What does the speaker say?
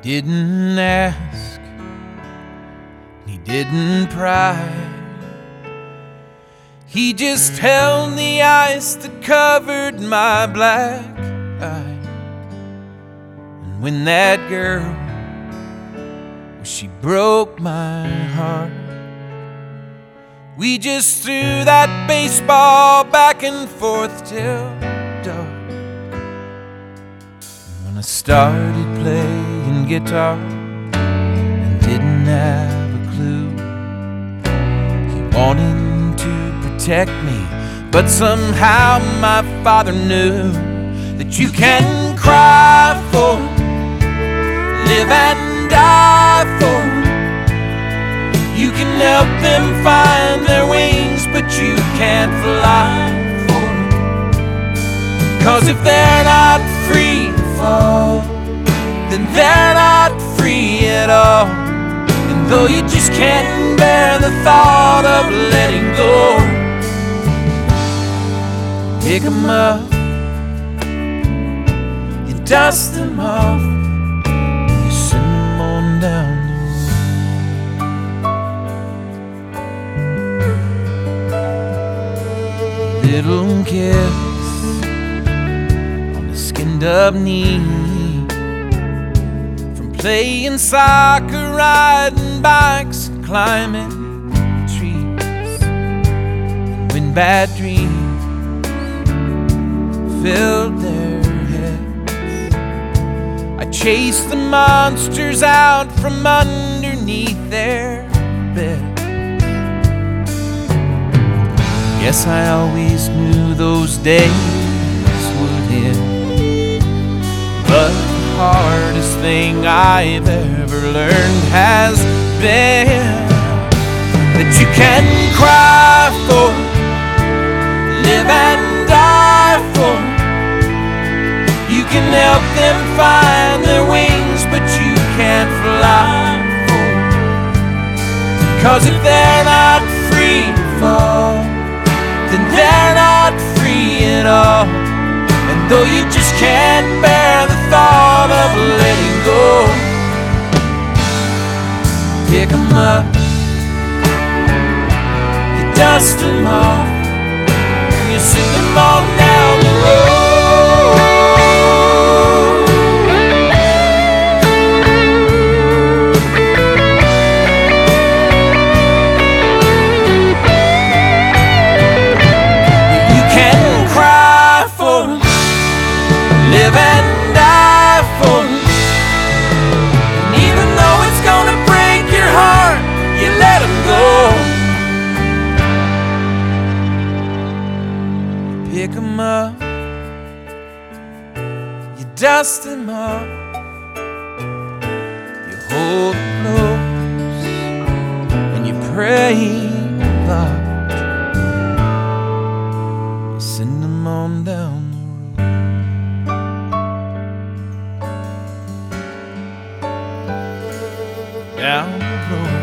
didn't ask, he didn't pry. He just held the ice that covered my black eye. And when that girl, she broke my heart, we just threw that baseball back and forth till dark. When I started playing guitar and didn't have a clue, he wanted to protect me, but somehow my father knew that you can cry for, live and die for. You can help them find their wings, but you can't fly for them. 'Cause if they're not free to fall, then they're not free at all. And though you just can't bear the thought of letting go, pick them up, you dust them off, you send them on down. Little kiss on the skinned up knee, from playing soccer, riding bikes, and climbing trees. And when bad dreams filled their heads, I chased the monsters out from underneath their bed. Yes, I always knew those days would end, but the hardest thing I've ever learned has been that you can cry for, live and die for. You can help them find their wings, but you can't fly for. 'Cause if they're not free to fall, then they're not free at all. And though you just can't bear the thought of letting go, pick them up, you dust them off, and you send them on down the road. Live and die for them. And even though it's gonna break your heart, you let them go. You pick them up, you dust them off, you hold them close, and you pray God. You send them on down down the road.